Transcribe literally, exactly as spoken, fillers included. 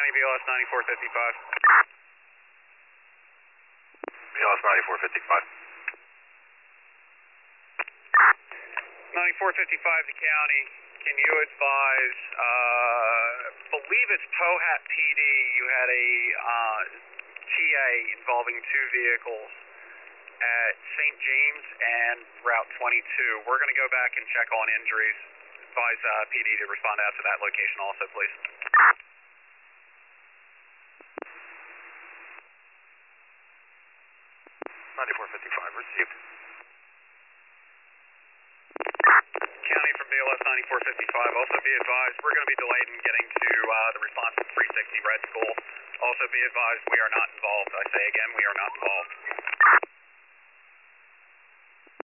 County, B L S ninety-four fifty-five. B L S ninety-four fifty-five. ninety-four fifty-five to County. Can you advise, uh, believe it's Pohat P D, you had a uh, T A involving two vehicles at Saint James and Route twenty-two. We're going to go back and check on injuries. Advise uh, P D to respond out to that location also, please. ninety-four fifty-five, received. County from B L S ninety-four fifty-five, also be advised we're going to be delayed in getting to uh, the response to three sixty Red School. Also be advised we are not involved. I say again, we are not involved.